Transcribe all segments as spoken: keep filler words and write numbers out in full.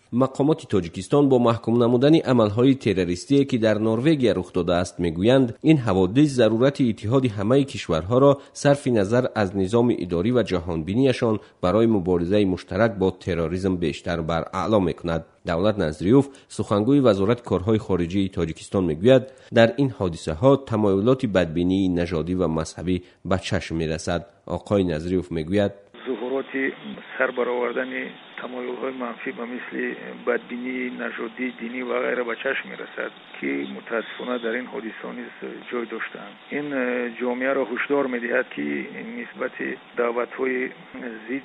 مقامات تاجیکستان با محکوم نمودن عملهای تروریستی که در نروژ رخ داده است میگویند این حوادث ضرورت اتحاد همه کشورها را صرف نظر از نظام اداری و جهانبینیشان برای مبارزه مشترک با تروریسم بیشتر بر اعلا میکند. دولت نظریوف سخنگوی وزارت کارهای خارجه تاجیکستان میگوید در این حادثه ها تمایلات بدبینی نژادی و مذهبی به چشم میرسد. آقای نظریوف میگوید ظهورات سر برآوردن تمایل‌های منفی به مثل بدبینی نژادی، دینی و غیره به چشم می‌رسد که متاسفانه در این حادثه نیز جای داشتند. این جامعه را هشدار می‌دهد که نسبت دعوت‌های ضد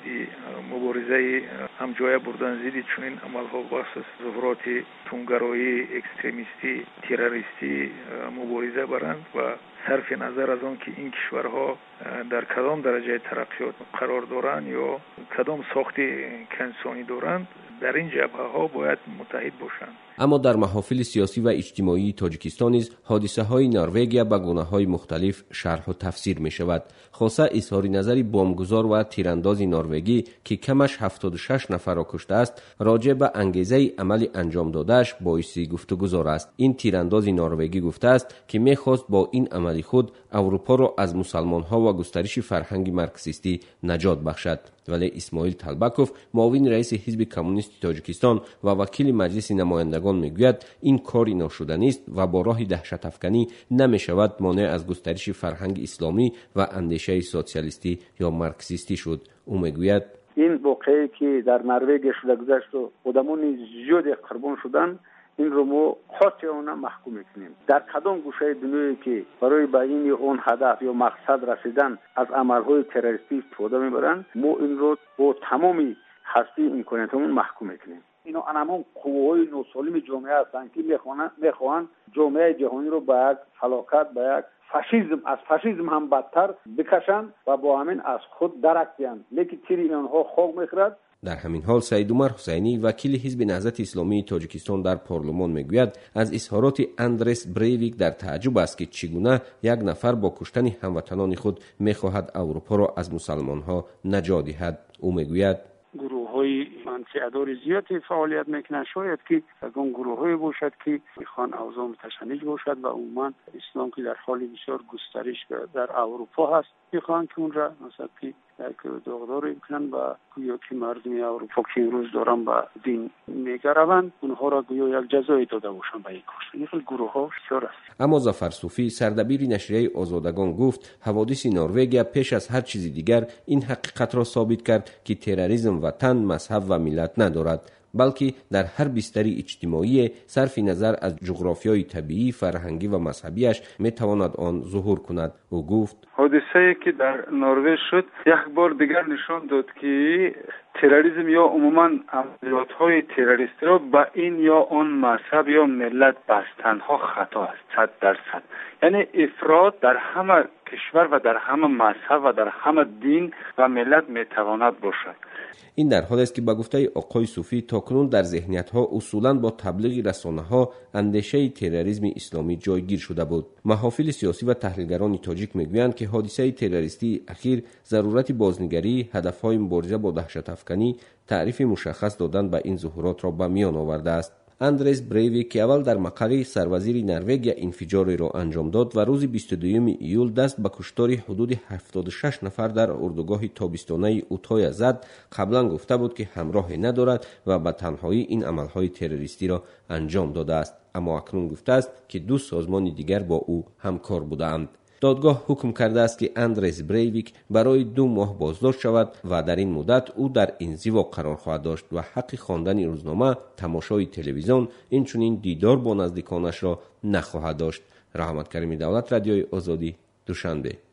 مبارزه همجایه بردن ضد چنین عمل‌ها بخصوص ظهورات تندگرایی، اکستریمیستی، تروریستی مبارزه برند و صرف نظر از آن که این کشورها در کدام درجه ترقیات قرار دارند یا کدام ساخت کنسانی دارند در این جبهه ها باید متحد باشند. اما در محافل سیاسی و اجتماعی تاجیکستان نیز حادثه های نروژ به گونه های مختلف شرح و تفسیر می شود. خاصه اظهار نظری بمبگذار و تیرانداز نروژی که کمش هفتاد و شش نفر را کشته است راجع به انگیزه عمل انجام دادهش باعث گفتگوزار است. این تیرانداز نروژی گفته است که می‌خواست با این عمل خود اروپا را از مسلمان ها و گسترش فرهنگ مارکسیستی نجات بخشد. ولی اسماعیل طلبکوف معاون رئیس حزب کمونیست تاجیکستان و وکیل مجلس نمایندگان میگوید این کاری ناشدنی است و با راه دهشت افکنی نمی شود مانع از گسترش فرهنگ اسلامی و اندیشه سوسیالیستی یا مارکسیستی شد. او میگوید این واقعی که در نروژ شده گذشت و آدمان زیادی قربان شدن این رو ما قاطعانه محکوم میکنیم. در کدام گوشه دنیایی که برای بیان اون هدف یا مقصد رسیدن از عملهای تروریستی استفاده میبرند ما این رو با تمامی هستی امکاناتمون محکوم میکنیم. اینا همون قوای ناسالم جامعه هستند که میخوان میخوان جامعه جهانی رو به یک فلاکت به یک فاشیسم از فاشیسم هم بدتر بکشند و با همین از خود درک دهند. لیکن تیری آنها خواب میخورد. در همین حال سید عمر حسینی وکیل حزب نهضت اسلامی تاجیکستان در پارلمان میگوید از اظهارات اندرس بریویک در تعجب است که چگونه یک نفر با کشتن هموطنان خود میخواهد اروپا را از مسلمان ها نجات دهد. او میگوید گروه های منفعتدار زیادی فعالیت میکنند. شاید که اون گروه های باشد که میخوان اوضاع متشنج باشد و عموما اسلام که در حال بسیار گسترش در اروپا هست میخوان که اون را مثلا که داغدار میکنن و گویا که مردم اروپا که امروز دارن به دین میگروند اونها را گویا یک جزایی داده باشن به یک کشته. این خیلی گروه ها بسیار است. اما ظفر صوفی سردبیر نشریه آزادگان گفت حوادث نروژ پیش از هر چیز دیگر این حقیقت را ثابت کرد که تروریسم وطن، مذهب و ملت ندارد بلکه در هر بستری اجتماعی صرف نظر از جغرافیای طبیعی، فرهنگی و مذهبیش میتواند آن ظهور کند. او گفت حادثه‌ای که در نروژ شد یک بار دیگر نشان داد که تروریسم یا عموما عملیات‌های تروریستی را به این یا آن مذهب یا ملت بستنها خطا است. صد درصد. یعنی افراط در همه کشور و در همه مذهب و در همه دین و ملت میتواند باشد. این در حالی است که با گفته آقای صوفی تاکنون در ذهنیت‌ها اصولاً با تبلیغ رسانه‌ها اندیشه تروریسم اسلامی جایگیر شده بود. محافل سیاسی و تحلیلگران تاجیک میگویند که حادثه تروریستی اخیر ضرورت بازنگری، هدف‌های مبارزه با دهشت افکنی، تعریف مشخص دادن به این ظهورات را به میان آورده است. اندرس بریویک که اول در مقر سروزیر نروژ انفجاری را انجام داد و روز بیست و دوم ایول دست به کشتار حدود هفتاد و شش نفر در اردوگاه تابستانه اوتایا زد، قبلا گفته بود که همراهی ندارد و به تنهایی این عملهای تروریستی را انجام داده است. اما اکنون گفته است که دو سازمان دیگر با او همکار بودند. دادگاه حکم کرده است که اندرس بریویک برای دو ماه بازداشت شود و در این مدت او در انزوا قرار خواهد داشت و حق خواندن روزنامه، تماشای تلویزیون، اینچنین دیدار با نزدیکانش را نخواهد داشت. رحمت کریمی، دولت رادیوی آزادی، دوشنبه.